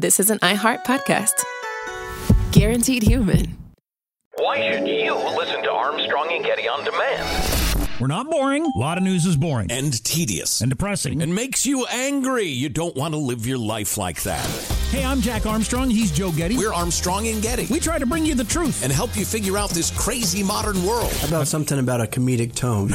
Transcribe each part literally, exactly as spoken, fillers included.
this is an iHeart podcast. Guaranteed human. Why should you listen to Armstrong and Getty on demand? We're not boring. A lot of news is boring. And tedious. And depressing. And makes you angry. You don't want to live your life like that. Hey, I'm Jack Armstrong. He's Joe Getty. We're Armstrong and Getty. We try to bring you the truth. And help you figure out this crazy modern world. How about something about a comedic tone?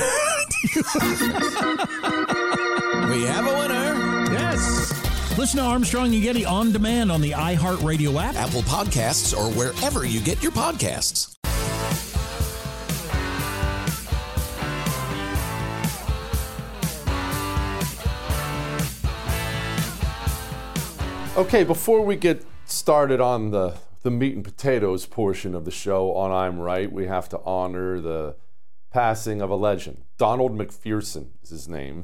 We have a winner. Yes. Listen to Armstrong and Getty on demand on the iHeartRadio app, Apple Podcasts, or wherever you get your podcasts. Okay, before we get started on the, the meat and potatoes portion of the show on I'm Right, we have to honor the passing of a legend. Donald McPherson is his name.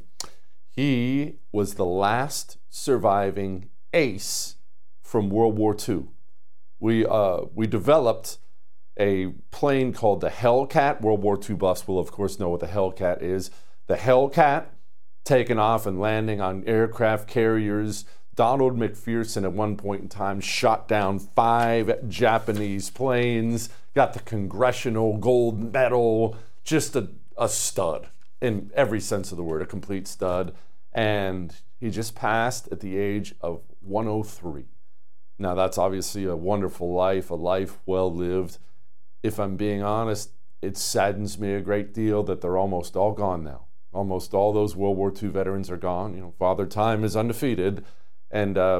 He was the last surviving ace from World War Two. We, uh, we developed a plane called the Hellcat. World War Two buffs will, of course, know what the Hellcat is. The Hellcat, taking off and landing on aircraft carriers. Donald McPherson at one point in time shot down five Japanese planes, got the Congressional Gold Medal, just a, a stud in every sense of the word, a complete stud. And he just passed at the age of one oh three. Now that's obviously a wonderful life, a life well lived. If I'm being honest, it saddens me a great deal that they're almost all gone now. Almost all those World War Two veterans are gone. You know, Father Time is undefeated. And uh,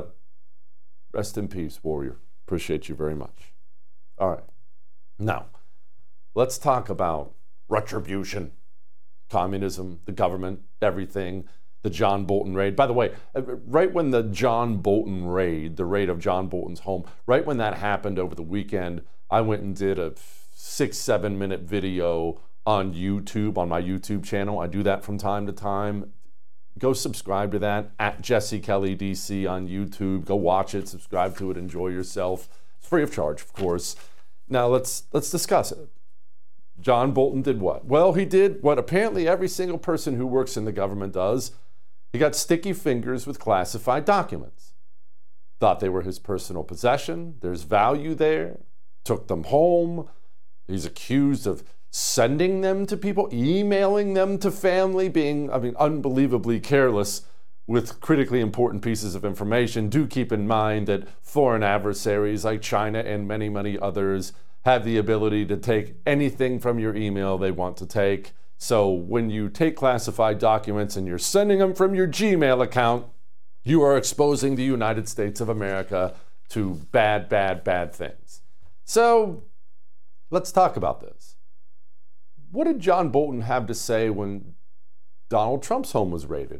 rest in peace, warrior. Appreciate you very much. All right. Now, let's talk about retribution, communism, the government, everything, the John Bolton raid. By the way, right when the John Bolton raid, the raid of John Bolton's home, right when that happened over the weekend, I went and did a six, seven minute video on YouTube, on my YouTube channel. I do that from time to time. Go subscribe to that, at Jesse Kelly D C on YouTube. Go watch it, subscribe to it, enjoy yourself. It's free of charge, of course. Now let's let's discuss it. John Bolton did what? Well, he did what apparently every single person who works in the government does. He got sticky fingers with classified documents. Thought they were his personal possession. There's value there. Took them home. He's accused of sending them to people, emailing them to family, being, I mean, unbelievably careless with critically important pieces of information. Do keep in mind that foreign adversaries like China and many, many others have the ability to take anything from your email they want to take. So when you take classified documents and you're sending them from your Gmail account, you are exposing the United States of America to bad, bad, bad things. So let's talk about this. What did John Bolton have to say when Donald Trump's home was raided?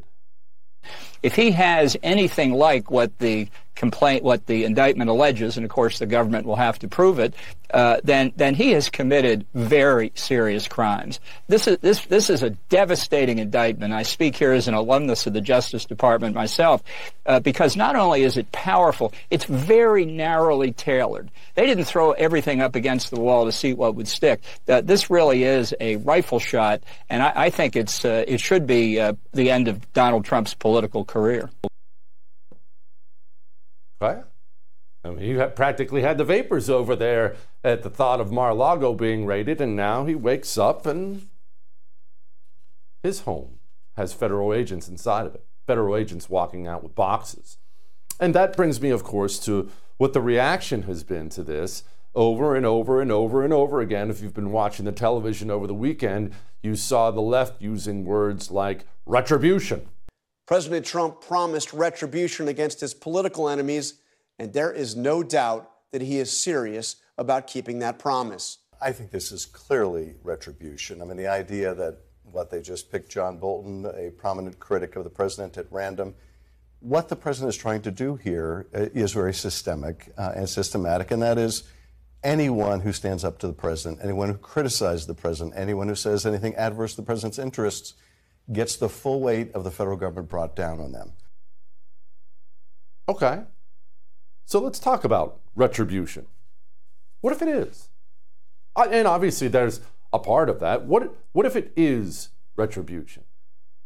If he has anything like what the complaint, what the indictment alleges, and of course the government will have to prove it, uh, then then he has committed very serious crimes. This is this this is a devastating indictment. I speak here as an alumnus of the Justice Department myself, uh, because not only is it powerful, it's very narrowly tailored. They didn't throw everything up against the wall to see what would stick. Uh, this really is a rifle shot, and I, I think it's uh, it should be uh, the end of Donald Trump's political career. Right? I mean, he had practically had the vapors over there at the thought of Mar-a-Lago being raided, and now he wakes up and his home has federal agents inside of it. Federal agents walking out with boxes. And that brings me, of course, to what the reaction has been to this over and over and over and over again. If you've been watching the television over the weekend, you saw the left using words like retribution. President Trump promised retribution against his political enemies, and there is no doubt that he is serious about keeping that promise. I think this is clearly retribution. I mean, the idea that what they just picked John Bolton, a prominent critic of the president, at random. What the president is trying to do here is very systemic uh, and systematic, and that is anyone who stands up to the president, anyone who criticizes the president, anyone who says anything adverse to the president's interests gets the full weight of the federal government brought down on them. Okay. So let's talk about retribution. What if it is? And obviously there's a part of that. What, what if it is retribution?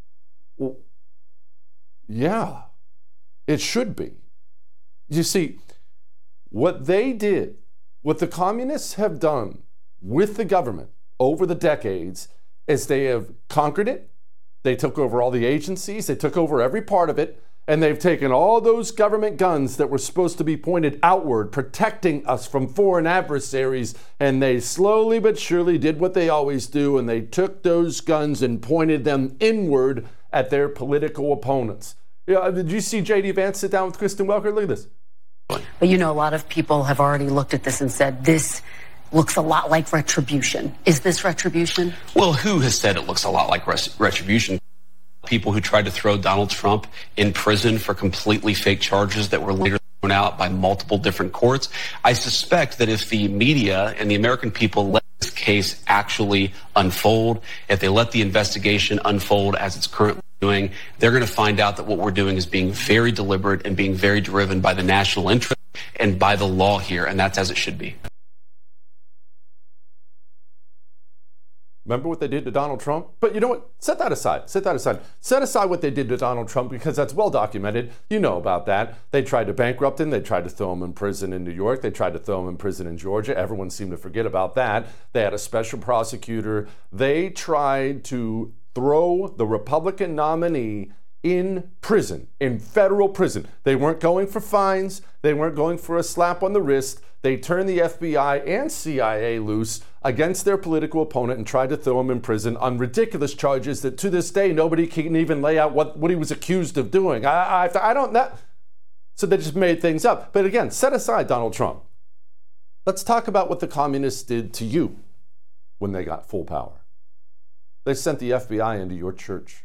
Well, yeah, it should be. You see, What they did, what the communists have done with the government over the decades, is they have conquered it. They took over all the agencies. They took over every part of it. And they've taken all those government guns that were supposed to be pointed outward, protecting us from foreign adversaries, and they slowly but surely did what they always do, and they took those guns and pointed them inward at their political opponents. Yeah, did you see J D Vance sit down with Kristen Welker? Look at this. But you know, a lot of people have already looked at this and said, this looks a lot like retribution. Is this retribution? Well, who has said it looks a lot like res- retribution? People who tried to throw Donald Trump in prison for completely fake charges that were later thrown out by multiple different courts. I suspect that if the media and the American people let this case actually unfold, if they let the investigation unfold as it's currently doing, they're going to find out that what we're doing is being very deliberate and being very driven by the national interest and by the law here, and that's as it should be. Remember what they did to Donald Trump? But you know what? Set that aside. Set that aside. Set aside what they did to Donald Trump, because that's well documented. You know about that. They tried to bankrupt him. They tried to throw him in prison in New York. They tried to throw him in prison in Georgia. Everyone seemed to forget about that. They had a special prosecutor. They tried to throw the Republican nominee in prison, in federal prison. They weren't going for fines. They weren't going for a slap on the wrist. They turned the F B I and C I A loose against their political opponent and tried to throw him in prison on ridiculous charges that to this day nobody can even lay out what, what he was accused of doing. I, I, I don't know. So they just made things up. But again, set aside Donald Trump. Let's talk about what the communists did to you when they got full power. They sent the F B I into your church.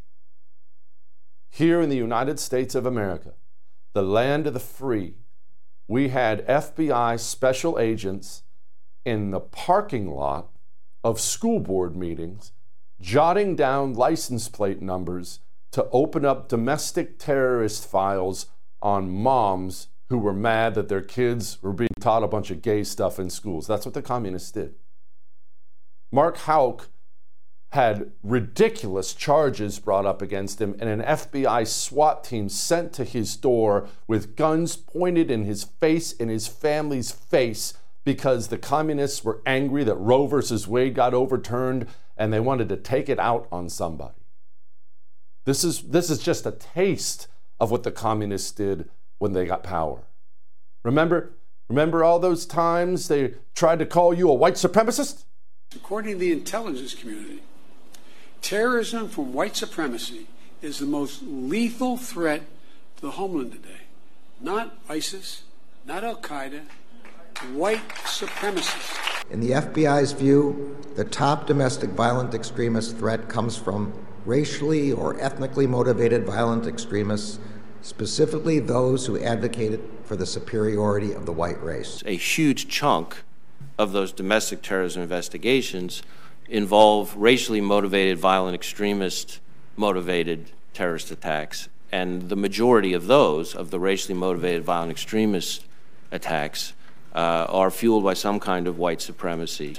Here in the United States of America, the land of the free, we had F B I special agents in the parking lot of school board meetings, jotting down license plate numbers to open up domestic terrorist files on moms who were mad that their kids were being taught a bunch of gay stuff in schools. That's what the communists did. Mark Houck had ridiculous charges brought up against him, and an F B I SWAT team sent to his door with guns pointed in his face, in his family's face, because the communists were angry that Roe versus Wade got overturned, and they wanted to take it out on somebody. This is, this is just a taste of what the communists did when they got power. Remember, remember all those times they tried to call you a white supremacist? According to the intelligence community, terrorism from white supremacy is the most lethal threat to the homeland today. Not ISIS, not Al-Qaeda, white supremacists. In the F B I's view, the top domestic violent extremist threat comes from racially or ethnically motivated violent extremists, specifically those who advocated for the superiority of the white race. A huge chunk of those domestic terrorism investigations involve racially motivated, violent, extremist motivated terrorist attacks. And the majority of those, of the racially motivated, violent, extremist attacks, uh, are fueled by some kind of white supremacy.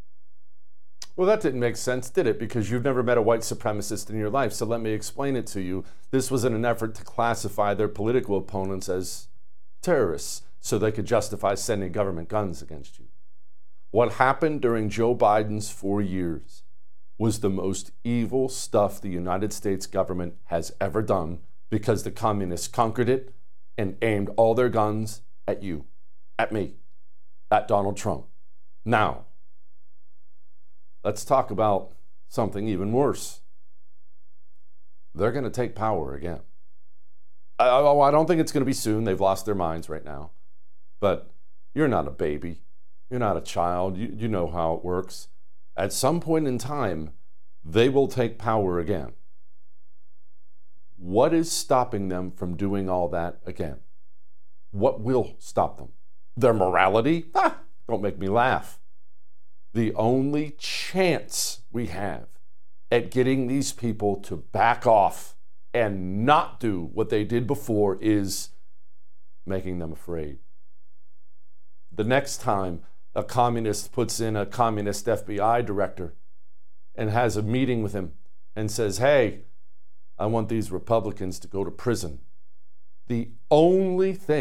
Well, that didn't make sense, did it? Because you've never met a white supremacist in your life. So let me explain it to you. This was in an effort to classify their political opponents as terrorists so they could justify sending government guns against you. What happened during Joe Biden's four years was the most evil stuff the United States government has ever done, because the communists conquered it and aimed all their guns at you, at me, at Donald Trump. Now, let's talk about something even worse. They're going to take power again. I, I, I don't think it's going to be soon. They've lost their minds right now. But you're not a baby. You're not a child. You, you know how it works. At some point in time, they will take power again. What is stopping them from doing all that again? What will stop them? Their morality? Ah, don't make me laugh. The only chance we have at getting these people to back off and not do what they did before is making them afraid. The next time a communist puts in a communist F B I director and has a meeting with him and says, hey, I want these Republicans to go to prison, the only thing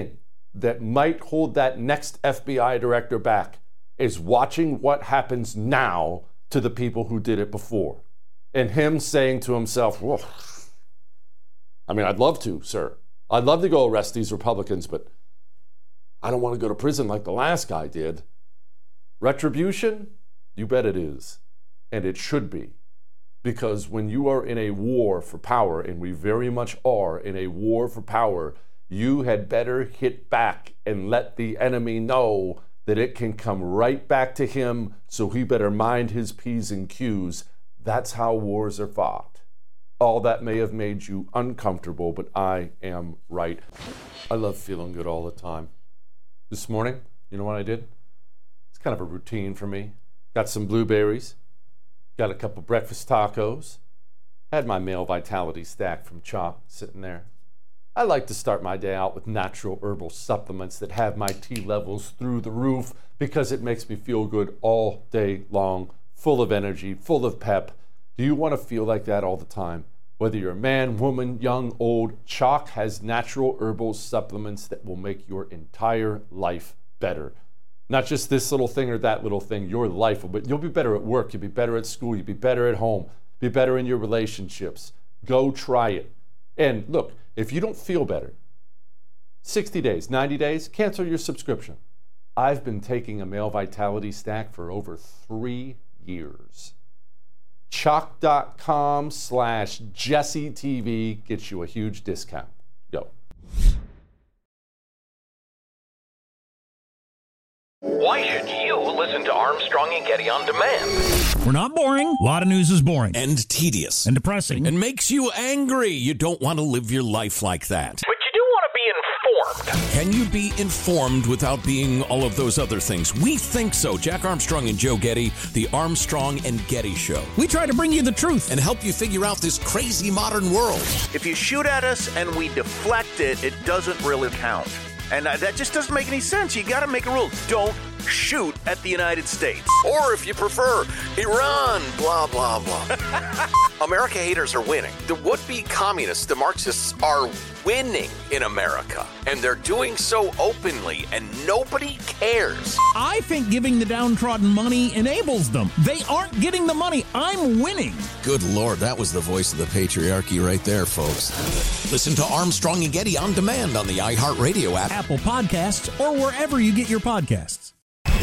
that might hold that next F B I director back is watching what happens now to the people who did it before. And him saying to himself, whoa, I mean, I'd love to, sir. I'd love to go arrest these Republicans, but I don't want to go to prison like the last guy did. Retribution? You bet it is. And it should be. Because when you are in a war for power, and we very much are in a war for power, you had better hit back and let the enemy know that it can come right back to him, so he better mind his P's and Q's. That's how wars are fought. All that may have made you uncomfortable, but I am right. I love feeling good all the time. This morning, you know what I did? It's kind of a routine for me. Got some blueberries, got a couple breakfast tacos, had my male vitality stack from Choq sitting there. I like to start my day out with natural herbal supplements that have my T levels through the roof because it makes me feel good all day long, full of energy, full of pep. Do you want to feel like that all the time? Whether you're a man, woman, young, old, Choq has natural herbal supplements that will make your entire life better. Not just this little thing or that little thing, your life will be, you'll be better at work, you'll be better at school, you'll be better at home, be better in your relationships. Go try it. And look, if you don't feel better, sixty days, ninety days, cancel your subscription. I've been taking a male vitality stack for over three years. Choq.com slash JesseTV gets you a huge discount. Go. Why should you listen to Armstrong and Getty on demand? We're not boring. A lot of news is boring. And tedious. And depressing. And makes you angry. You don't want to live your life like that. But you do want to be informed. Can you be informed without being all of those other things? We think so. Jack Armstrong and Joe Getty, the Armstrong and Getty Show. We try to bring you the truth and help you figure out this crazy modern world. If you shoot at us and we deflect it, it doesn't really count. And uh, that just doesn't make any sense. You got to make a rule. Don't shoot at the United States. Or if you prefer, Iran, blah, blah, blah. America haters are winning. The would-be communists, the Marxists, are winning in America. And they're doing so openly, and nobody cares. I think giving the downtrodden money enables them. They aren't getting the money. I'm winning. Good Lord, that was the voice of the patriarchy right there, folks. Listen to Armstrong and Getty on demand on the iHeartRadio app, Apple Podcasts, or wherever you get your podcasts.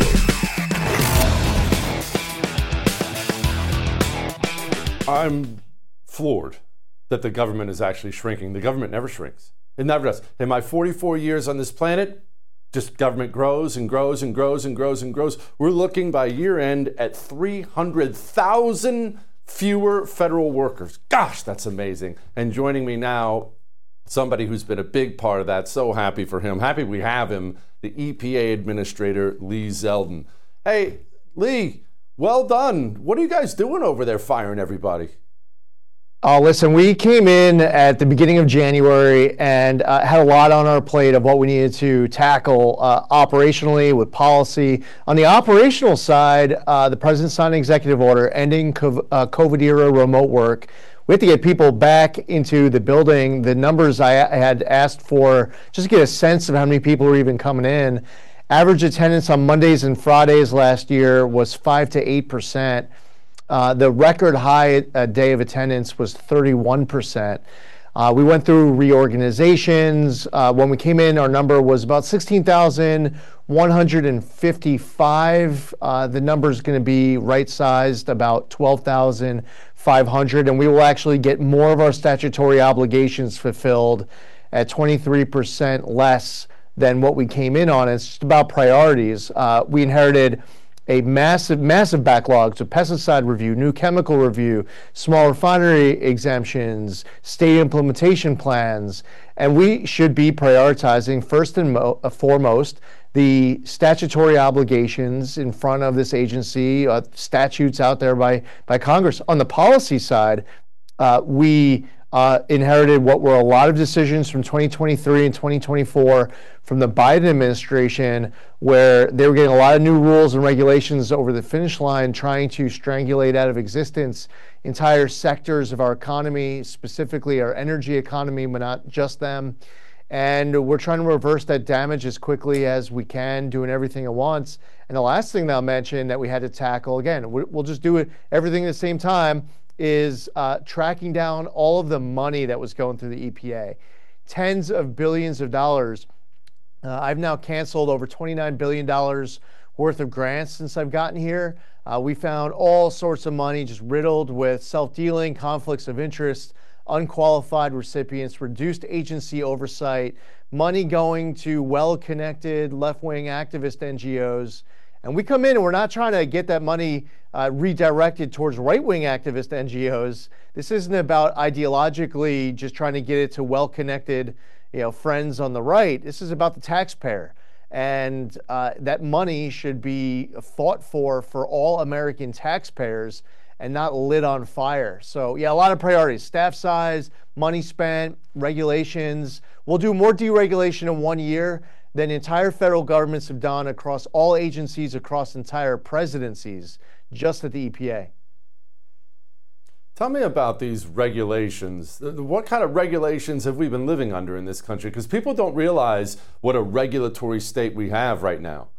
I'm floored that the government is actually shrinking. The government never shrinks. It never does. In my forty-four years on this planet, just government grows and grows and grows and grows and grows. We're looking by year end at three hundred thousand fewer federal workers. Gosh, that's amazing. And joining me now, somebody who's been a big part of that. So happy for him. Happy we have him, the E P A Administrator, Lee Zeldin. Hey, Lee, well done. What are you guys doing over there firing everybody? Oh, listen, we came in at the beginning of January and uh, had a lot on our plate of what we needed to tackle uh, operationally with policy. On the operational side, uh, the president signed an executive order ending COVID-era remote work. We have to get people back into the building. The numbers I had asked for, just to get a sense of how many people were even coming in. Average attendance on Mondays and Fridays last year was five to eight percent. Uh, the record high uh, day of attendance was thirty-one percent. Uh, we went through reorganizations. Uh, when we came in, our number was about sixteen thousand one hundred fifty-five. Uh, the number is going to be right-sized, about twelve thousand five hundred, and we will actually get more of our statutory obligations fulfilled at twenty-three percent less than what we came in on. It's just about priorities. Uh, we inherited a massive, massive backlog to pesticide review, new chemical review, small refinery exemptions, state implementation plans, and we should be prioritizing first and mo- uh, foremost the statutory obligations in front of this agency, uh, statutes out there by, by Congress. On the policy side, uh, we Uh, inherited what were a lot of decisions from twenty twenty-three and twenty twenty-four from the Biden administration, where they were getting a lot of new rules and regulations over the finish line, trying to strangulate out of existence entire sectors of our economy, specifically our energy economy, but not just them. And we're trying to reverse that damage as quickly as we can, doing everything at once. And the last thing that I'll mention that we had to tackle, again, we'll just do it everything at the same time, is uh, tracking down all of the money that was going through the E P A. Tens of billions of dollars. Uh, I've now canceled over twenty-nine billion dollars worth of grants since I've gotten here. Uh, we found all sorts of money just riddled with self-dealing, conflicts of interest, unqualified recipients, reduced agency oversight, money going to well-connected left-wing activist N G Os. And we come in and we're not trying to get that money uh, redirected towards right-wing activist N G Os. This isn't about ideologically just trying to get it to well-connected, you know, friends on the right. This is about the taxpayer. And uh, that money should be fought for for all American taxpayers and not lit on fire. So yeah, a lot of priorities: staff size, money spent, regulations. We'll do more deregulation in one year than entire federal governments have done across all agencies, across entire presidencies, just at the E P A. Tell me about these regulations. What kind of regulations have we been living under in this country? Because people don't realize what a regulatory state we have right now.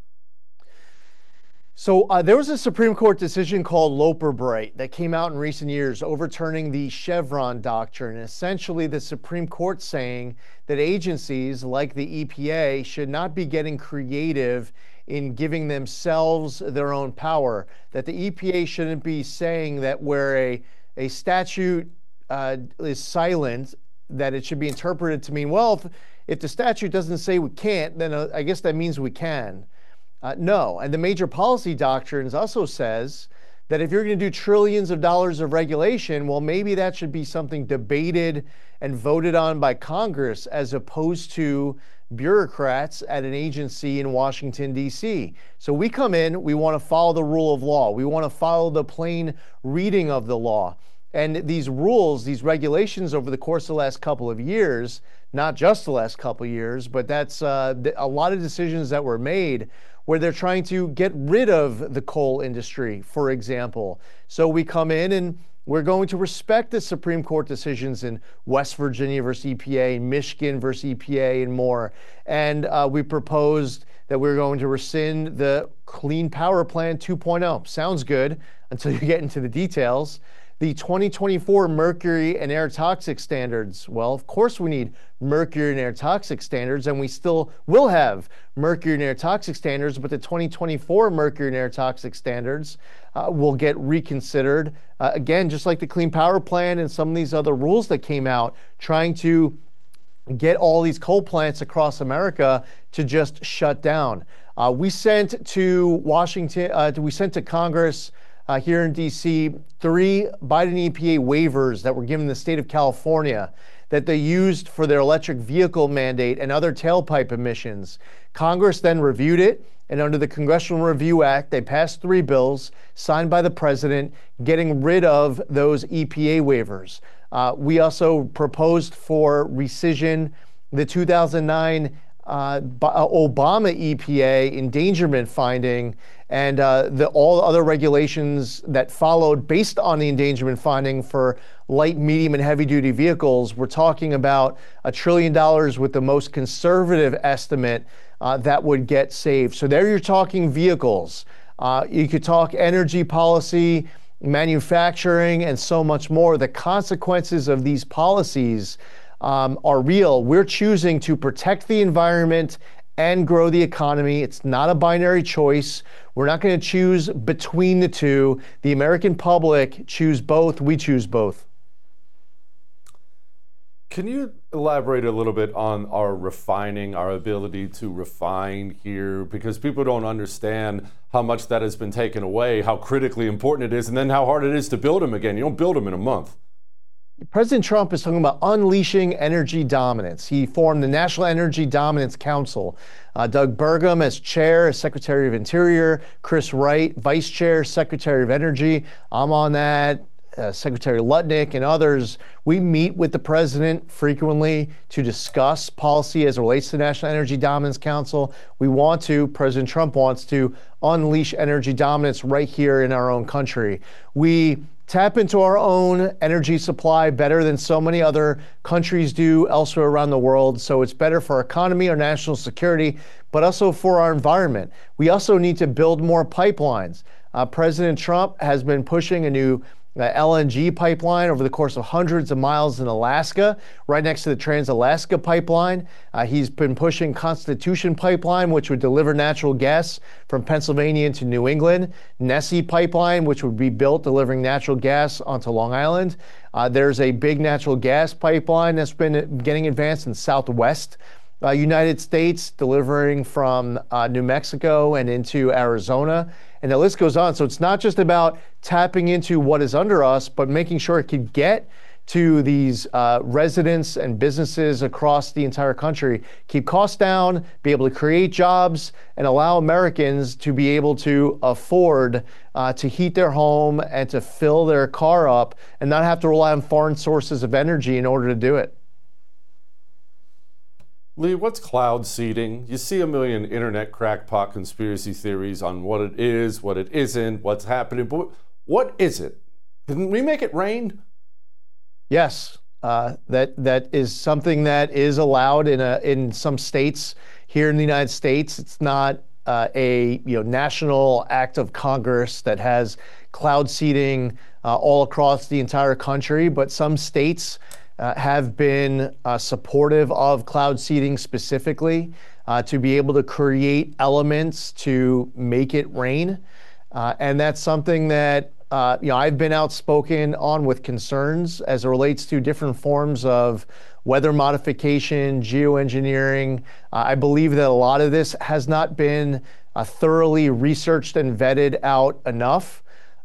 So uh, there was a Supreme Court decision called Loper-Bright that came out in recent years overturning the Chevron doctrine. Essentially, the Supreme Court saying that agencies like the E P A should not be getting creative in giving themselves their own power, that the E P A shouldn't be saying that where a, a statute uh, is silent, that it should be interpreted to mean, well, if, if the statute doesn't say we can't, then uh, I guess that means we can. Uh, no, and the major policy doctrines also says that if you're going to do trillions of dollars of regulation, well, maybe that should be something debated and voted on by Congress as opposed to bureaucrats at an agency in Washington, D C. So we come in, we want to follow the rule of law. We want to follow the plain reading of the law. And these rules, these regulations over the course of the last couple of years, not just the last couple of years, but that's uh, a lot of decisions that were made where they're trying to get rid of the coal industry, for example. So we come in and we're going to respect the Supreme Court decisions in West Virginia versus E P A, Michigan versus E P A, and more. And uh, we proposed that we're going to rescind the Clean Power Plan two point oh. Sounds good until you get into the details. The twenty twenty-four mercury and air toxic standards. Well, of course we need mercury and air toxic standards, and we still will have mercury and air toxic standards, but the twenty twenty-four mercury and air toxic standards uh, will get reconsidered. Uh, again, just like the Clean Power Plan and some of these other rules that came out, trying to get all these coal plants across America to just shut down. Uh, we sent to Washington, uh, we sent to Congress Uh, here in D C, three Biden E P A waivers that were given the state of California that they used for their electric vehicle mandate and other tailpipe emissions. Congress then reviewed it, and under the Congressional Review Act, they passed three bills signed by the president getting rid of those E P A waivers. Uh, we also proposed for rescission the two thousand nine uh, Obama E P A endangerment finding and uh, the, all other regulations that followed based on the endangerment finding for light, medium, and heavy-duty vehicles. We're talking about a trillion dollars with the most conservative estimate uh, that would get saved. So there you're talking vehicles. Uh, you could talk energy policy, manufacturing, and so much more. The consequences of these policies um, are real. We're choosing to protect the environment and grow the economy. It's not a binary choice. We're not going to choose between the two. The American public choose both. We choose both. Can you elaborate a little bit on our refining, our ability to refine here? Because people don't understand how much that has been taken away, how critically important it is, and then how hard it is to build them again. You don't build them in a month. President Trump is talking about unleashing energy dominance. He formed the National Energy Dominance Council. Uh, Doug Burgum as chair, as Secretary of Interior, Chris Wright, vice chair, Secretary of Energy. I'm on that. Uh, Secretary Lutnick and others. We meet with the president frequently to discuss policy as it relates to the National Energy Dominance Council. We want to, President Trump wants to unleash energy dominance right here in our own country. We tap into our own energy supply better than so many other countries do elsewhere around the world. So it's better for our economy, our national security, but also for our environment. We also need to build more pipelines. Uh, President Trump has been pushing a new uh, L N G pipeline over the course of hundreds of miles in Alaska, right next to the Trans-Alaska pipeline. Uh, he's been pushing Constitution Pipeline, which would deliver natural gas from Pennsylvania into New England. Nessie Pipeline, which would be built delivering natural gas onto Long Island. Uh, there's a big natural gas pipeline that's been getting advanced in Southwest uh, United States, delivering from uh, New Mexico and into Arizona. And the list goes on. So it's not just about tapping into what is under us, but making sure it could get to these uh, residents and businesses across the entire country, keep costs down, be able to create jobs, and allow Americans to be able to afford uh, to heat their home and to fill their car up and not have to rely on foreign sources of energy in order to do it. Lee, what's cloud seeding? You see a million internet crackpot conspiracy theories on what it is, what it isn't, what's happening, but what is it? Can we make it rain? Yes, uh, that that is something that is allowed in a in some states here in the United States. It's not uh, a you know national act of Congress that has cloud seeding uh, all across the entire country, but some states Uh, have been uh, supportive of cloud seeding specifically uh, to be able to create elements to make it rain. Uh, and that's something that uh, you know I've been outspoken on with concerns as it relates to different forms of weather modification, geoengineering. Uh, I believe that a lot of this has not been uh, thoroughly researched and vetted out enough.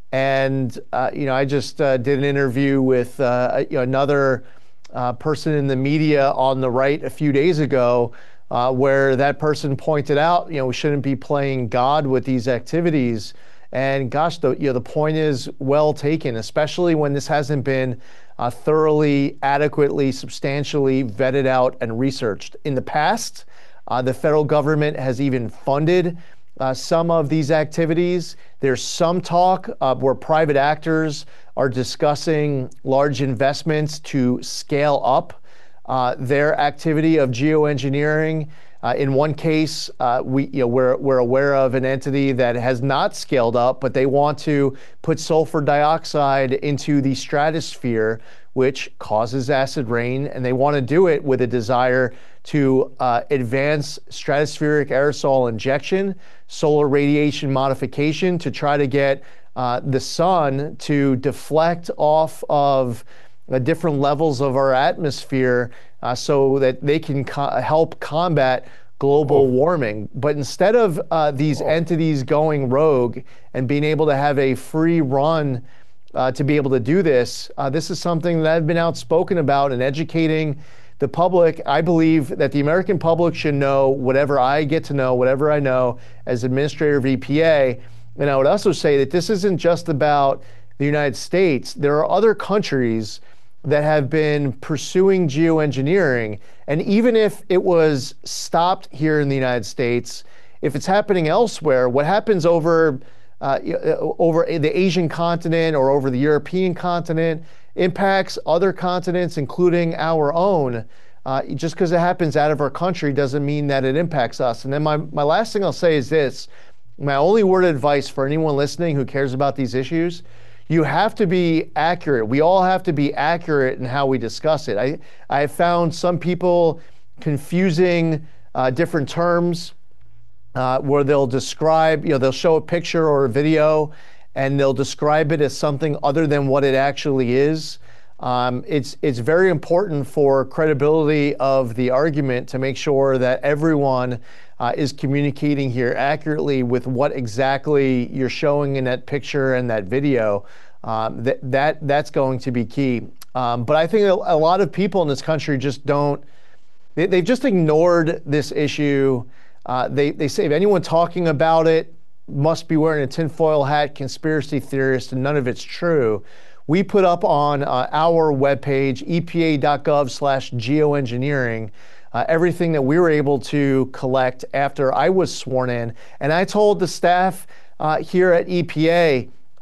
And uh, you know I just uh, did an interview with uh, you know, another Uh, person in the media on the right a few days ago, uh, where that person pointed out, you know, we shouldn't be playing God with these activities. And gosh, the you know the point is well taken, especially when this hasn't been uh, thoroughly, adequately, substantially vetted out and researched. In the past, uh, the federal government has even funded Uh, some of these activities. There's some talk uh, where private actors are discussing large investments to scale up uh, their activity of geoengineering. Uh, in one case, uh, we you know we're we're aware of an entity that has not scaled up, but they want to put sulfur dioxide into the stratosphere, which causes acid rain, and they want to do it with a desire to uh, advance stratospheric aerosol injection, solar radiation modification to try to get uh, the sun to deflect off of uh, different levels of our atmosphere uh, so that they can co- help combat global warming. But instead of uh, these entities going rogue and being able to have a free run uh, to be able to do this, uh, this is something that I've been outspoken about and educating the public. I believe that the American public should know whatever I get to know, whatever I know as administrator of E P A. And I would also say that this isn't just about the United States. There are other countries that have been pursuing geoengineering. And even if it was stopped here in the United States, if it's happening elsewhere, what happens over uh, over the Asian continent or over the European continent impacts other continents, including our own. Uh, just because it happens out of our country doesn't mean that it impacts us. And then my, my last thing I'll say is this. My only word of advice for anyone listening who cares about these issues: you have to be accurate. We all have to be accurate in how we discuss it. I, I have found some people confusing uh, different terms uh, where they'll describe, you know, they'll show a picture or a video and they'll describe it as something other than what it actually is. Um, it's it's very important for credibility of the argument to make sure that everyone uh, is communicating here accurately with what exactly you're showing in that picture and that video. Um, that that that's going to be key. Um, but I think a, a lot of people in this country just don't. They, they've just ignored this issue. Uh, they they say if anyone talking about it must be wearing a tinfoil hat, conspiracy theorist, and none of it's true. We put up on uh, our webpage, E P A dot gov slash geoengineering, uh, everything that we were able to collect after I was sworn in. And I told the staff uh, here at E P A,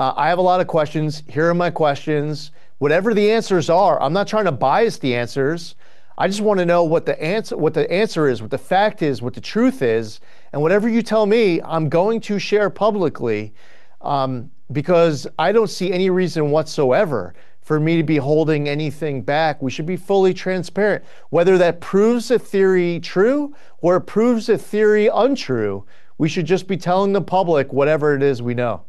Uh, I have a lot of questions. Here are my questions. Whatever the answers are, I'm not trying to bias the answers. I just want to know what the answer, what the answer is, what the fact is, what the truth is, and whatever you tell me, I'm going to share publicly, um, because I don't see any reason whatsoever for me to be holding anything back. We should be fully transparent. Whether that proves a theory true or it proves a theory untrue, we should just be telling the public whatever it is we know.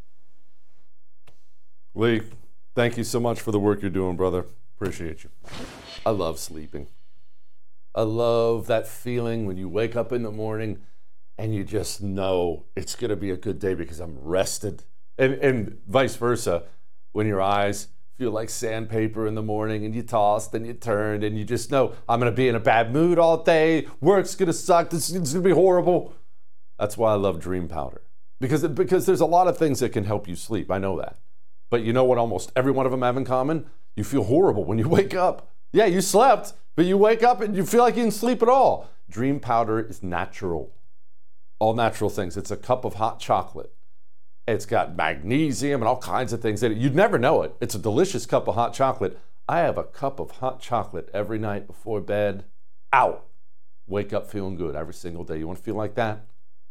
Lee, thank you so much for the work you're doing, brother. Appreciate you. I love sleeping. I love that feeling when you wake up in the morning and you just know it's going to be a good day because I'm rested. And, and vice versa, when your eyes feel like sandpaper in the morning and you tossed and you turned and you just know I'm going to be in a bad mood all day. Work's going to suck. This is going to be horrible. That's why I love Dream Powder. Because, because there's a lot of things that can help you sleep. I know that. But you know what almost every one of them have in common? You feel horrible when you wake up. Yeah, you slept, but you wake up and you feel like you didn't sleep at all. Dream Powder is natural. All natural things. It's a cup of hot chocolate. It's got magnesium and all kinds of things in it. You'd never know it. It's a delicious cup of hot chocolate. I have a cup of hot chocolate every night before bed. Out. Wake up feeling good every single day. You want to feel like that?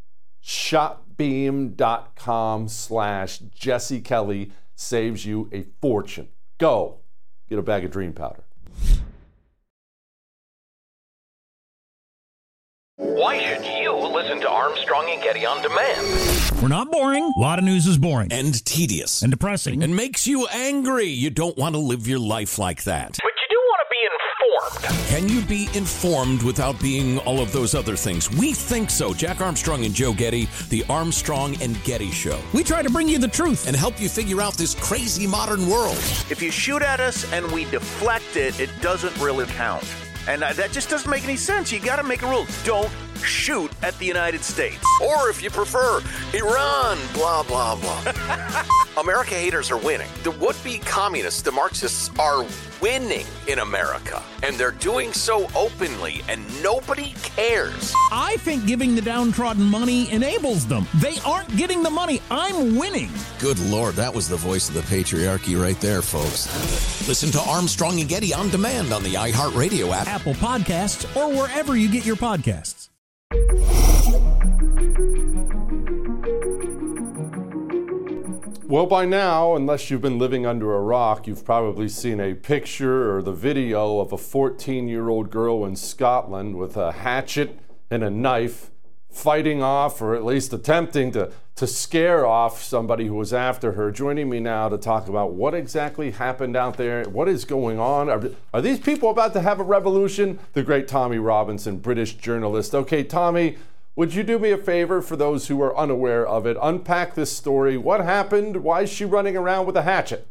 Shopbeam.com slash Jesse Kelly saves you a fortune. Go. Get a bag of Dream Powder. Why should you listen to Armstrong and Getty on demand? We're not boring. A lot of news is boring. And tedious. And depressing. And makes you angry. You don't want to live your life like that. But you do want to be informed. Can you be informed without being all of those other things? We think so. Jack Armstrong and Joe Getty, the Armstrong and Getty Show. We try to bring you the truth and help you figure out this crazy modern world. If you shoot at us and we deflect it, it doesn't really count. And uh, that just doesn't make any sense. You got to make a rule. Don't shoot at the United States. Or if you prefer, Iran, blah, blah, blah. America haters are winning. The would-be communists, the Marxists, are winning in America. And they're doing so openly, and nobody cares. I think giving the downtrodden money enables them. They aren't getting the money. I'm winning. Good Lord, that was the voice of the patriarchy right there, folks. Listen to Armstrong and Getty on demand on the iHeartRadio app, Apple Podcasts, or wherever you get your podcasts. Well, by now, unless you've been living under a rock, you've probably seen a picture or the video of a fourteen-year-old girl in Scotland with a hatchet and a knife fighting off, or at least attempting to, to scare off somebody who was after her. Joining me now to talk about what exactly happened out there, what is going on. Are, are these people about to have a revolution? The great Tommy Robinson, British journalist. Okay, Tommy, would you do me a favor for those who are unaware of it? Unpack this story. What happened? Why is she running around with a hatchet?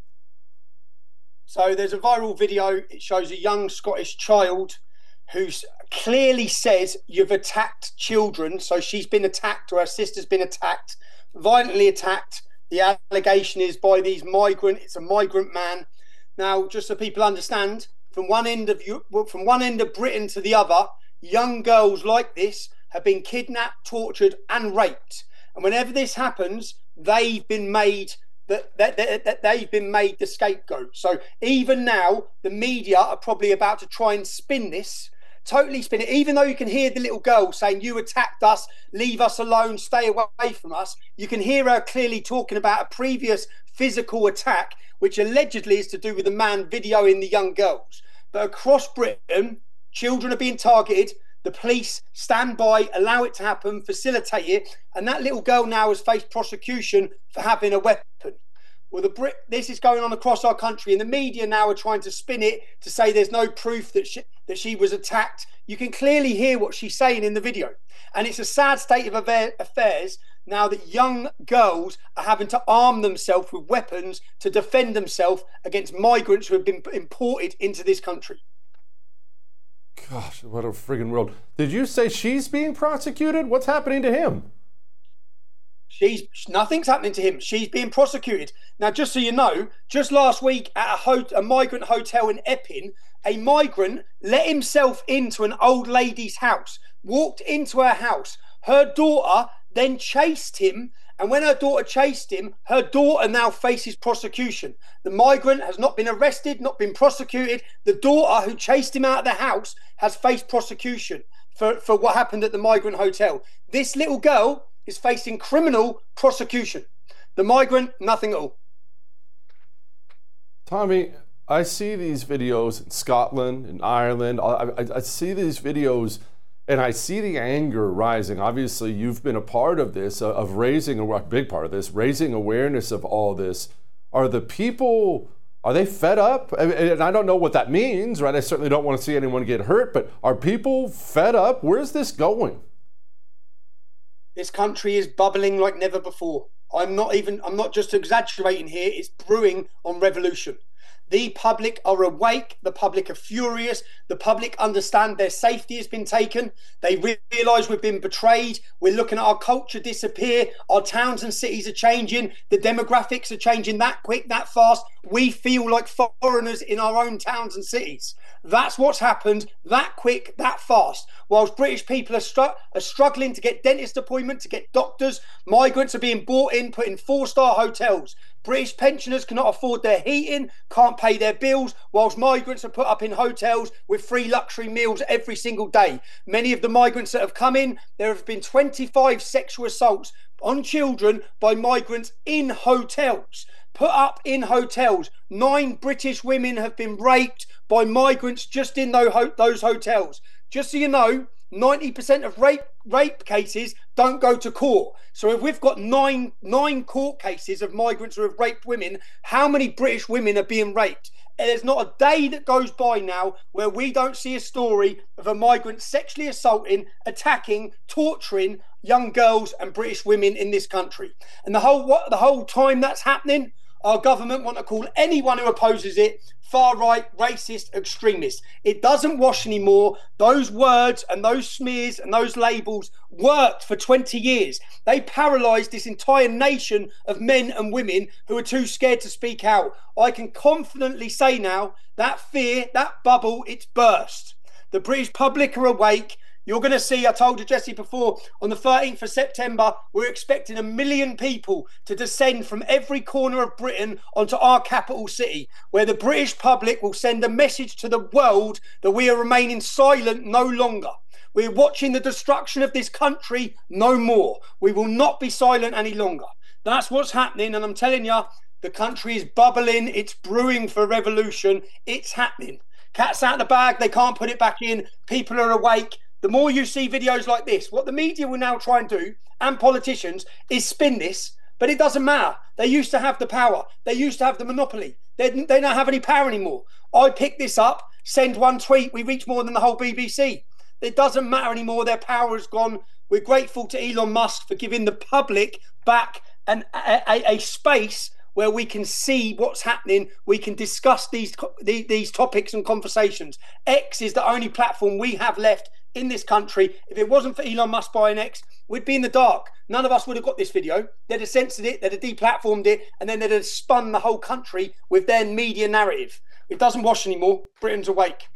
So there's a viral video. It shows a young Scottish child who clearly says you've attacked children. So she's been attacked, or her sister's been attacked, violently attacked. The allegation is by these migrant. It's a migrant man. Now, just so people understand, from one end of you, from one end of Britain to the other, young girls like this have been kidnapped, tortured, and raped. And whenever this happens, they've been made that, that, that, that they've been made the scapegoat. So even now, the media are probably about to try and spin this, totally spin it. Even though you can hear the little girl saying, "You attacked us, leave us alone, stay away from us," you can hear her clearly talking about a previous physical attack, which allegedly is to do with the man videoing the young girls. But across Britain, children are being targeted. The police stand by, allow it to happen, facilitate it, and that little girl now has faced prosecution for having a weapon. Well, the Brit- this is going on across our country, and the media now are trying to spin it to say there's no proof that she, that she was attacked. You can clearly hear what she's saying in the video, and it's a sad state of affairs now that young girls are having to arm themselves with weapons to defend themselves against migrants who have been imported into this country. Gosh, what a friggin' world. Did you say she's being prosecuted? What's happening to him? She's nothing's happening to him. She's being prosecuted. Now, just so you know, just last week at a, ho- a migrant hotel in Epping, a migrant let himself into an old lady's house, walked into her house. Her daughter then chased him And when her daughter chased him, her daughter now faces prosecution. The migrant has not been arrested, not been prosecuted. The daughter who chased him out of the house has faced prosecution for, for what happened at the migrant hotel. This little girl is facing criminal prosecution. The migrant, nothing at all. Tommy, I see these videos in Scotland, in Ireland. I, I, I see these videos and I see the anger rising. Obviously, you've been a part of this, uh, of raising, a big part of this, raising awareness of all this. Are the people, are they fed up? And, and I don't know what that means, right? I certainly don't want to see anyone get hurt, but are people fed up? Where's this going? This country is bubbling like never before. I'm not even, I'm not just exaggerating here. It's brewing on revolution. The public are awake. The public are furious. The public understand their safety has been taken. They realise we've been betrayed. We're looking at our culture disappear. Our towns and cities are changing. The demographics are changing that quick, that fast. We feel like foreigners in our own towns and cities. That's what's happened that quick, that fast. Whilst British people are, stru- are struggling to get dentist appointments, to get doctors, migrants are being brought in, put in four-star hotels. British pensioners cannot afford their heating, can't pay their bills, whilst migrants are put up in hotels with free luxury meals every single day. Many of the migrants that have come in, there have been twenty-five sexual assaults on children by migrants in hotels. Put up in hotels. Nine British women have been raped by migrants just in those hotels. Just so you know, ninety percent of rape rape cases don't go to court. So if we've got nine nine court cases of migrants who have raped women, how many British women are being raped? And there's not a day that goes by now where we don't see a story of a migrant sexually assaulting, attacking, torturing young girls and British women in this country. And the whole what, the whole time that's happening, our government want to call anyone who opposes it far-right, racist, extremist. It doesn't wash anymore. Those words and those smears and those labels worked for twenty years. They paralysed this entire nation of men and women who are too scared to speak out. I can confidently say now that fear, that bubble, it's burst. The British public are awake. You're going to see, I told you, Jesse, before, on the thirteenth of September, we're expecting a million people to descend from every corner of Britain onto our capital city, where the British public will send a message to the world that we are remaining silent no longer. We're watching the destruction of this country no more. We will not be silent any longer. That's what's happening, and I'm telling you, the country is bubbling. It's brewing for revolution. It's happening. Cat's out of the bag. They can't put it back in. People are awake. The more you see videos like this, what the media will now try and do, and politicians, is spin this, but it doesn't matter. They used to have the power. They used to have the monopoly. They, they don't have any power anymore. I pick this up, send one tweet, we reach more than the whole B B C. It doesn't matter anymore. Their power is gone. We're grateful to Elon Musk for giving the public back an, a, a, a space where we can see what's happening. We can discuss these, these topics and conversations. X is the only platform we have left in this country. If it wasn't for Elon Musk buying X, we'd be in the dark. None of us would have got this video. They'd have censored it, they'd have deplatformed it, and then they'd have spun the whole country with their media narrative. It doesn't wash anymore. Britain's awake.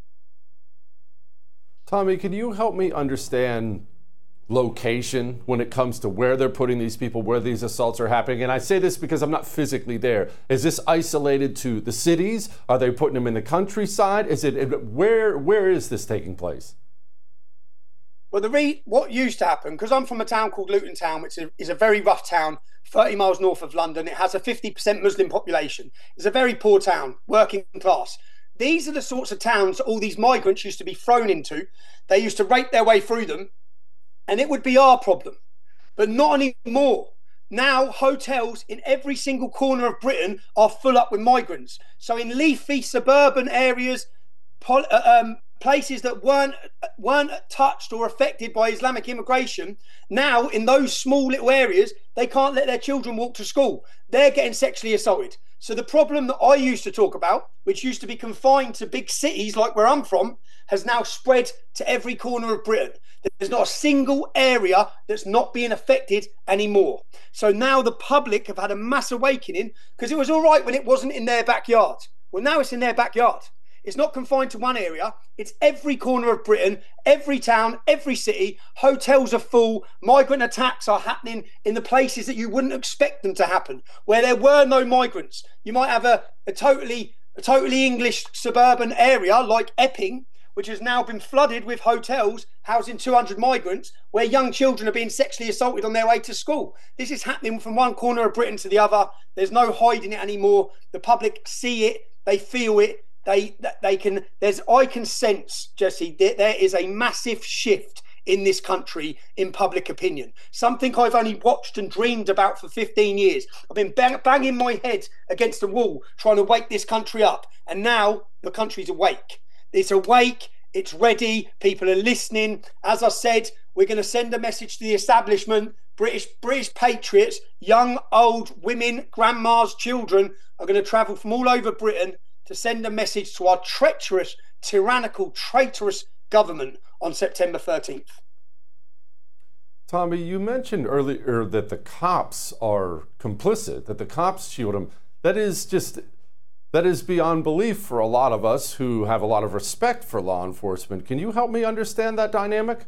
Tommy, can you help me understand location when it comes to where they're putting these people, where these assaults are happening? And I say this because I'm not physically there. Is this isolated to the cities? Are they putting them in the countryside? Is it where? Where is this taking place? Well, the re- what used to happen, because I'm from a town called Luton Town, which is a very rough town, thirty miles north of London. It has a fifty percent Muslim population. It's a very poor town, working class. These are the sorts of towns that all these migrants used to be thrown into. They used to rape their way through them, and it would be our problem. But not anymore. Now, hotels in every single corner of Britain are full up with migrants. So in leafy suburban areas, pol- uh, um, places that weren't weren't touched or affected by Islamic immigration, now in those small little areas, they can't let their children walk to school. They're getting sexually assaulted. So the problem that I used to talk about, which used to be confined to big cities like where I'm from, has now spread to every corner of Britain. There's not a single area that's not being affected anymore. So now the public have had a mass awakening, because it was all right when it wasn't in their backyard. Well, now it's in their backyard. It's not confined to one area. It's every corner of Britain, every town, every city. Hotels are full. Migrant attacks are happening in the places that you wouldn't expect them to happen, where there were no migrants. You might have a, a totally a totally English suburban area like Epping, which has now been flooded with hotels housing two hundred migrants, where young children are being sexually assaulted on their way to school. This is happening from one corner of Britain to the other. There's no hiding it anymore. The public see it, they feel it, they they can. There's I can sense, Jesse, that there is a massive shift in this country in public opinion. Something I've only watched and dreamed about for fifteen years. I've been bang, banging my head against the wall trying to wake this country up, and now the country's awake. It's awake, it's ready, people are listening. As I said, we're going to send a message to the establishment. British British patriots, young, old, women, grandmas, children are going to travel from all over Britain to send a message to our treacherous, tyrannical, traitorous government on September thirteenth. Tommy, you mentioned earlier that the cops are complicit, that the cops shield them. That is just... That is beyond belief for a lot of us who have a lot of respect for law enforcement. Can you help me understand that dynamic?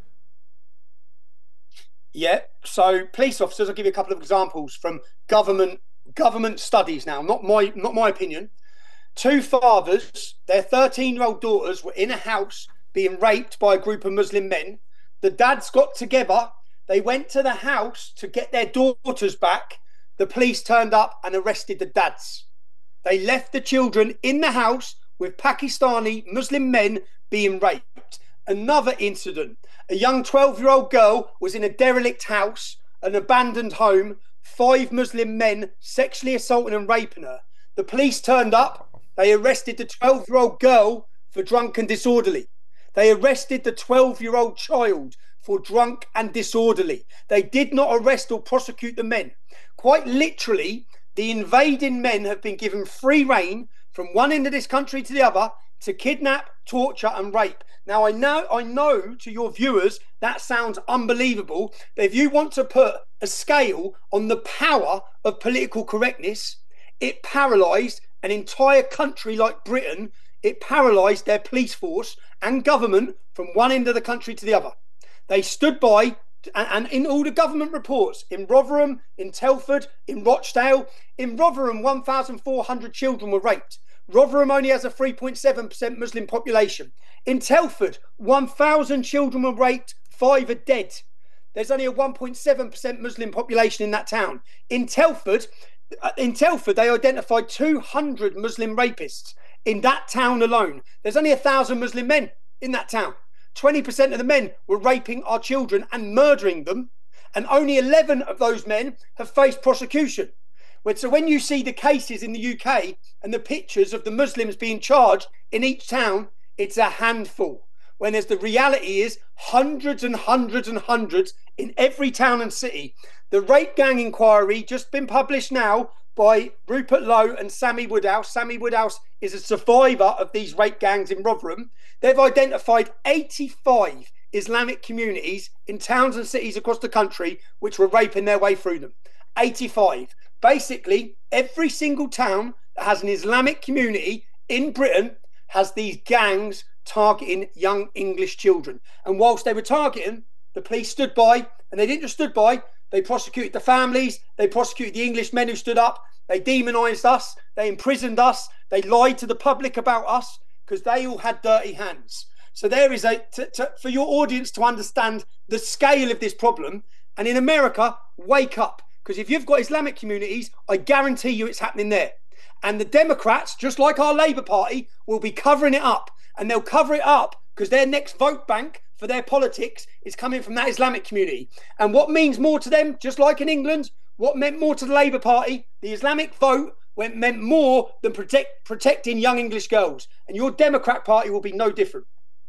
Yeah, so police officers, I'll give you a couple of examples from government government studies now, not my not my opinion. Two fathers, their thirteen-year-old daughters were in a house being raped by a group of Muslim men. The dads got together, they went to the house to get their daughters back. The police turned up and arrested the dads. They left the children in the house with Pakistani Muslim men being raped. Another incident. A young twelve-year-old girl was in a derelict house, an abandoned home, five Muslim men sexually assaulting and raping her. The police turned up. They arrested the twelve-year-old girl for drunk and disorderly. They arrested the twelve-year-old child for drunk and disorderly. They did not arrest or prosecute the men. Quite literally, the invading men have been given free rein from one end of this country to the other to kidnap, torture and rape. Now, I know, I know to your viewers that sounds unbelievable, but if you want to put a scale on the power of political correctness, it paralysed an entire country like Britain. It paralysed their police force and government from one end of the country to the other. They stood by. And in all the government reports, in Rotherham, in Telford, in Rochdale, in Rotherham, one thousand four hundred children were raped. Rotherham only has a three point seven percent Muslim population. In Telford, one thousand children were raped, five are dead. There's only a one point seven percent Muslim population in that town. In Telford, in Telford, they identified two hundred Muslim rapists. In that town alone, there's only a thousand Muslim men in that town. twenty percent of the men were raping our children and murdering them, and only eleven of those men have faced prosecution. So when you see the cases in the U K and the pictures of the Muslims being charged in each town, it's a handful. When there's the reality is hundreds and hundreds and hundreds in every town and city. The rape gang inquiry just been published now by Rupert Lowe and Sammy Woodhouse. Sammy Woodhouse is a survivor of these rape gangs in Rotherham. They've identified eighty-five Islamic communities in towns and cities across the country which were raping their way through them. eighty-five. Basically, every single town that has an Islamic community in Britain has these gangs targeting young English children. And whilst they were targeting, the police stood by, and they didn't just stood by, they prosecuted the families, they prosecuted the English men who stood up, they demonised us, they imprisoned us, they lied to the public about us because they all had dirty hands. So there is a, to, to, for your audience to understand the scale of this problem, and in America, wake up. Because if you've got Islamic communities, I guarantee you it's happening there. And the Democrats, just like our Labour Party, will be covering it up. And they'll cover it up because their next vote bank for their politics is coming from that Islamic community. And what means more to them, just like in England, what meant more to the Labour Party, the Islamic vote went, meant more than protect, protecting young English girls. And your Democrat Party will be no different.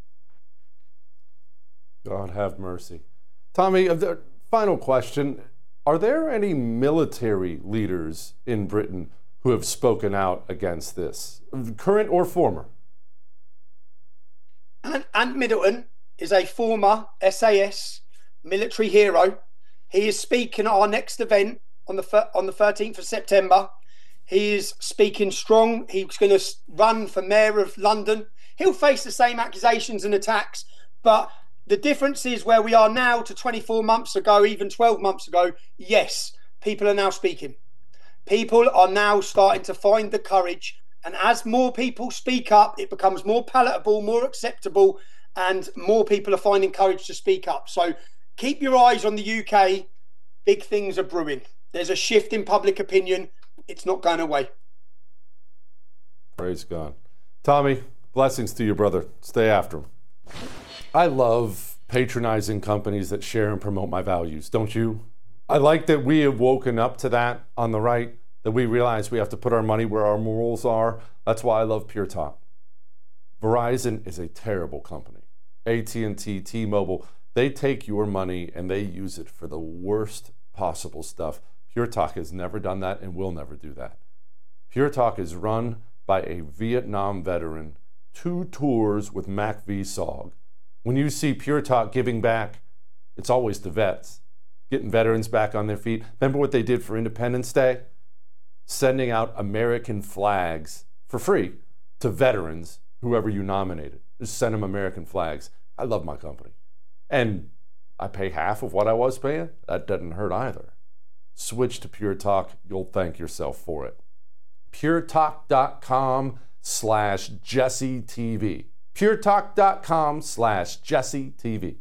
God have mercy. Tommy, the final question. Are there any military leaders in Britain who have spoken out against this, current or former? Ant, Ant Middleton is a former S A S military hero. He is speaking at our next event on the on the thirteenth of September. He is speaking strong. He's going to run for mayor of London. he'll face the same accusations and attacks. But the difference is where we are now to twenty-four months ago, even twelve months ago. Yes, people are now speaking. People are now starting to find the courage. And as more people speak up, it becomes more palatable, more acceptable, and more people are finding courage to speak up. So keep your eyes on the U K. Big things are brewing. There's a shift in public opinion. It's not going away. Praise God. Tommy, blessings to you, brother. Stay after him. I love patronizing companies that share and promote my values, don't you? I like that we have woken up to that on the right, that we realize we have to put our money where our morals are. That's why I love Pure Talk. Verizon is a terrible company. A T and T, T-Mobile, they take your money and they use it for the worst possible stuff. Pure Talk has never done that and will never do that. Pure Talk is run by a Vietnam veteran, two tours with Mac V-Sog. When you see Pure Talk giving back, it's always the vets, getting veterans back on their feet. Remember what they did for Independence Day? Sending out American flags for free to veterans, whoever you nominated. Just send them American flags. I love my company. And I pay half of what I was paying. That doesn't hurt either. Switch to Pure Talk. You'll thank yourself for it. puretalk.com slash Jesse TV. puretalk.com slash Jesse TV.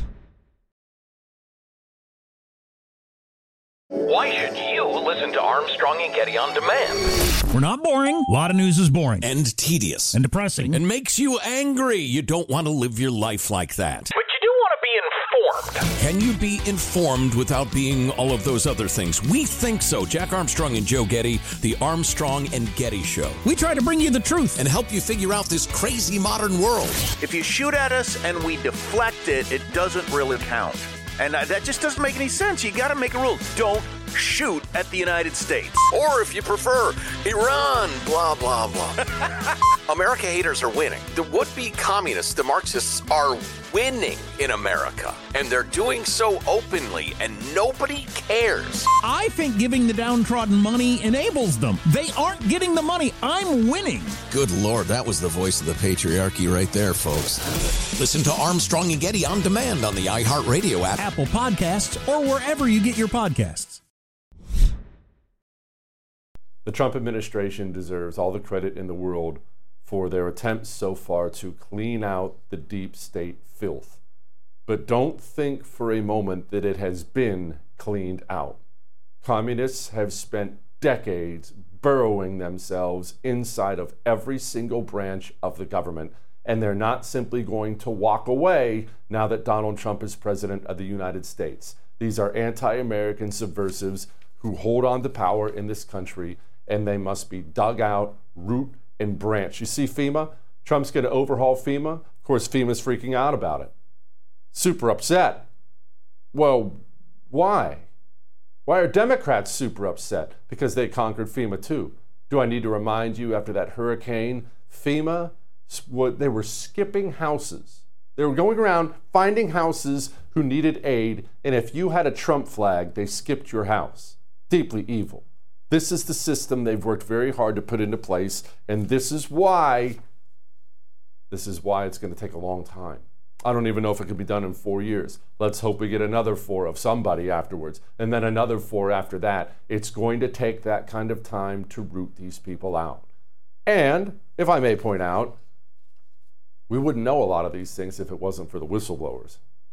Why should you listen to Armstrong and Getty on demand? We're not boring. A lot of news is boring. And tedious. And depressing. And makes you angry. You don't want to live your life like that. But you do want to be informed. Can you be informed without being all of those other things? We think so. Jack Armstrong and Joe Getty, the Armstrong and Getty Show. We try to bring you the truth and help you figure out this crazy modern world. If you shoot at us and we deflect it, it doesn't really count. And uh, that just doesn't make any sense. You got to make a rule. Don't shoot at the United States. Or if you prefer, Iran, blah, blah, blah. America haters are winning. The would-be communists, the Marxists, are winning in America. And they're doing so openly, and nobody cares. I think giving the downtrodden money enables them. They aren't getting the money. I'm winning. Good Lord, that was the voice of the patriarchy right there, folks. Listen to Armstrong and Getty on demand on the iHeartRadio app, Apple Podcasts, or wherever you get your podcasts. The Trump administration deserves all the credit in the world for their attempts so far to clean out the deep state filth. But don't think for a moment that it has been cleaned out. Communists have spent decades burrowing themselves inside of every single branch of the government, and they're not simply going to walk away now that Donald Trump is president of the United States. These are anti-American subversives who hold on to power in this country, and they must be dug out, root and branch. You see FEMA? Trump's going to overhaul FEMA. Of course, FEMA's freaking out about it. Super upset. Well, why? Why are Democrats super upset? Because they conquered FEMA too. Do I need to remind you, after that hurricane, FEMA, they were skipping houses. They were going around finding houses who needed aid, and if you had a Trump flag, they skipped your house. Deeply evil. This is the system they've worked very hard to put into place, and this is why, this is why it's going to take a long time. I don't even know if it can be done in four years. Let's hope we get another four of somebody afterwards, and then another four after that. It's going to take that kind of time to root these people out. And, if I may point out, we wouldn't know a lot of these things if it wasn't for the whistleblowers.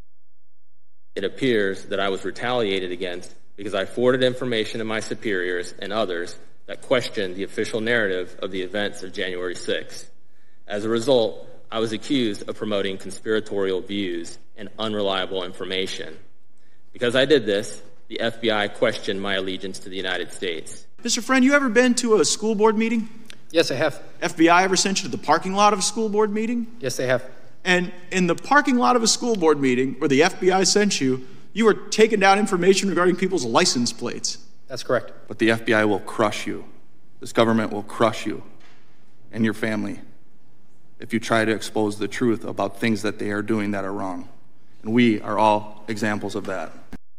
It appears that I was retaliated against because I forwarded information to my superiors and others that questioned the official narrative of the events of January sixth. As a result, I was accused of promoting conspiratorial views and unreliable information. Because I did this, the F B I questioned my allegiance to the United States. Mister Friend, you ever been to a school board meeting? Yes, I have. F B I ever sent you to the parking lot of a school board meeting? Yes, they have. And in the parking lot of a school board meeting where the F B I sent you, you were taking down information regarding people's license plates. That's correct. But the F B I will crush you. This government will crush you and your family if you try to expose the truth about things that they are doing that are wrong. And we are all examples of that.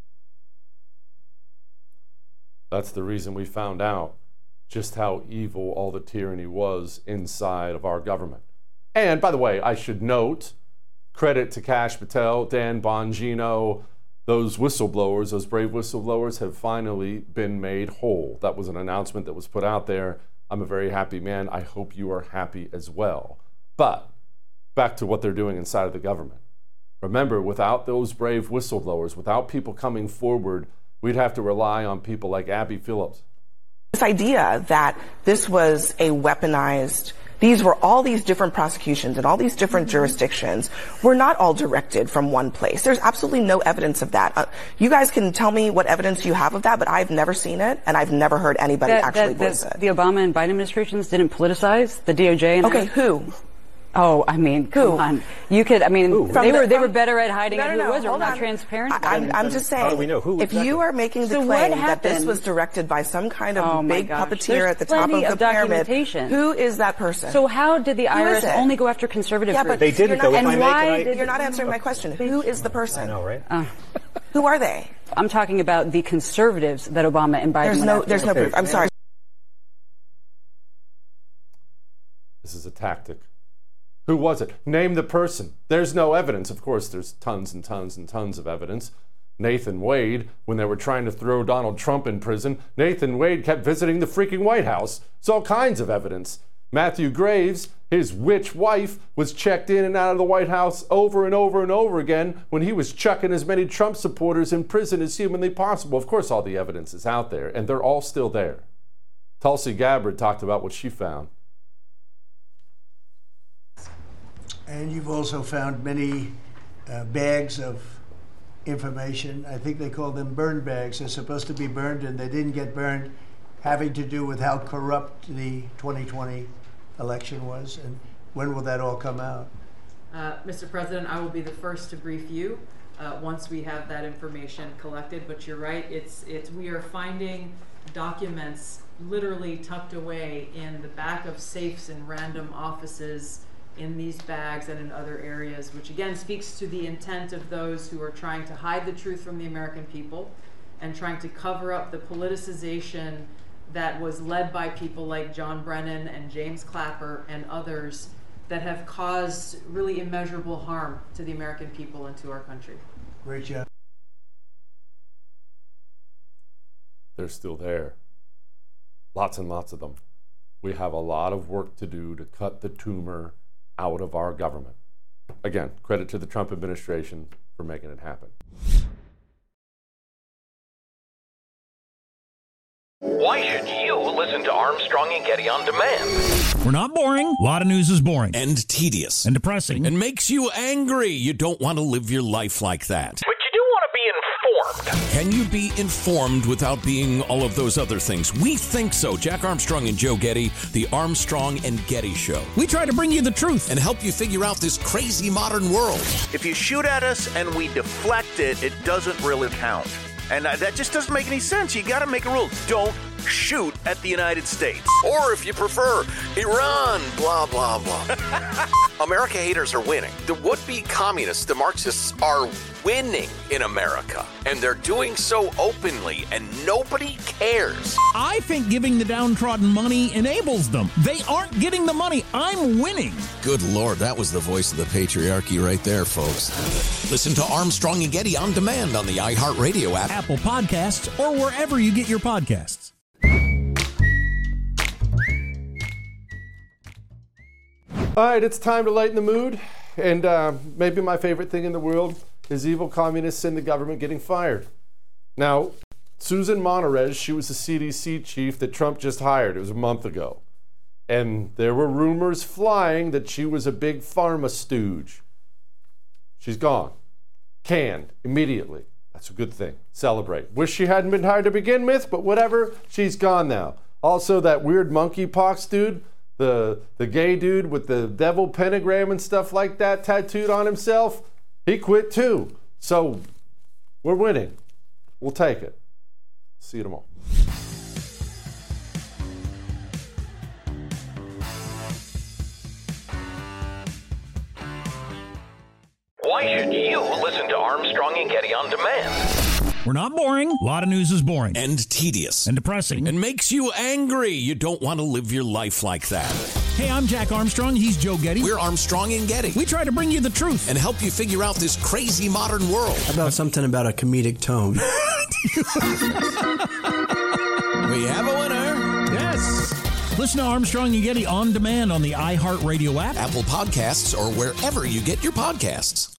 That's the reason we found out just how evil all the tyranny was inside of our government. And by the way, I should note, credit to Kash Patel, Dan Bongino, those whistleblowers, those brave whistleblowers have finally been made whole. That was an announcement that was put out there. I'm a very happy man. I hope you are happy as well. But back to what they're doing inside of the government. Remember, without those brave whistleblowers, without people coming forward, we'd have to rely on people like Abby Phillips. This idea that this was a weaponized, these were all these different prosecutions and all these different jurisdictions were not all directed from one place. There's absolutely no evidence of that. Uh, you guys can tell me what evidence you have of that, but I've never seen it, and I've never heard anybody that, actually that, voice that it. The Obama and Biden administrations didn't politicize the D O J. And okay, I, who? Oh, I mean, come Who? on. You could, I mean, Who? they From were the, they from, were better at hiding no, out no, who no, it was, or hold not on. transparent. I, I'm, I'm just saying, how do we know who if exactly? you are making the So claim what that this happened? was directed by some kind of Oh my big gosh. puppeteer There's at the top of plenty the of pyramid, documentation. who is that person? So how did the Who I R S is it? only go after conservative Yeah, groups? but They didn't, you're not, though, if and I may, why can I- did, you're not answering my question. Who is the person? I know, right? Uh, Who are they? I'm talking about the conservatives that Obama and Biden There's went no, after. there's no Okay. proof. I'm sorry. This is a tactic. Who was it? Name the person. There's no evidence. Of course, there's tons and tons and tons of evidence. Nathan Wade, when they were trying to throw Donald Trump in prison, Nathan Wade kept visiting the freaking White House. There's all kinds of evidence. Matthew Graves, his witch wife, was checked in and out of the White House over and over and over again when he was chucking as many Trump supporters in prison as humanly possible. Of course, all the evidence is out there, and they're all still there. Tulsi Gabbard talked about what she found. And you've also found many uh, bags of information. I think they call them burn bags. They're supposed to be burned, and they didn't get burned, having to do with how corrupt the twenty twenty election was. And when will that all come out? Uh, Mister President, I will be the first to brief you uh, once we have that information collected. But you're right, it's it's we are finding documents literally tucked away in the back of safes in random offices, in these bags and in other areas, which again speaks to the intent of those who are trying to hide the truth from the American people and trying to cover up the politicization that was led by people like John Brennan and James Clapper and others that have caused really immeasurable harm to the American people and to our country. Great job. They're still there. Lots and lots of them. We have a lot of work to do to cut the tumor out of our government. Again, credit to the Trump administration for making it happen. Why should you listen to Armstrong and Getty on demand? We're not boring. A lot of news is boring. And tedious. And depressing. And makes you angry. You don't want to live your life like that. But you do want to be informed. Can you be informed without being all of those other things? We think so. Jack Armstrong and Joe Getty, the Armstrong and Getty Show. We try to bring you the truth and help you figure out this crazy modern world. If you shoot at us and we deflect it, it doesn't really count. And uh, that just doesn't make any sense. You got to make a rule. Don't shoot at the United States. Or if you prefer, Iran, blah, blah, blah. America haters are winning. The would-be communists, the Marxists, are winning in America. And they're doing so openly, and nobody cares. I think giving the downtrodden money enables them. They aren't getting the money. I'm winning. Good Lord, that was the voice of the patriarchy right there, folks. Listen to Armstrong and Getty on demand on the iHeartRadio app, Apple Podcasts, or wherever you get your podcasts. All right, it's time to lighten the mood. And uh, maybe my favorite thing in the world is evil communists in the government getting fired. Now, Susan Monterez, she was the C D C chief that Trump just hired. It was a month ago. And there were rumors flying that she was a big pharma stooge. She's gone. Canned immediately. That's a good thing. Celebrate. Wish she hadn't been hired to begin with, but whatever. She's gone now. Also, that weird monkeypox dude, the, the gay dude with the devil pentagram and stuff like that tattooed on himself, he quit too. So we're winning. We'll take it. See you tomorrow. Why should you listen to Armstrong and Getty on demand? We're not boring. A lot of news is boring. And tedious. And depressing. And makes you angry. You don't want to live your life like that. Hey, I'm Jack Armstrong. He's Joe Getty. We're Armstrong and Getty. We try to bring you the truth and help you figure out this crazy modern world. How about something about a comedic tone? We have a winner. Yes. Listen to Armstrong and Getty on demand on the iHeartRadio app, Apple Podcasts, or wherever you get your podcasts.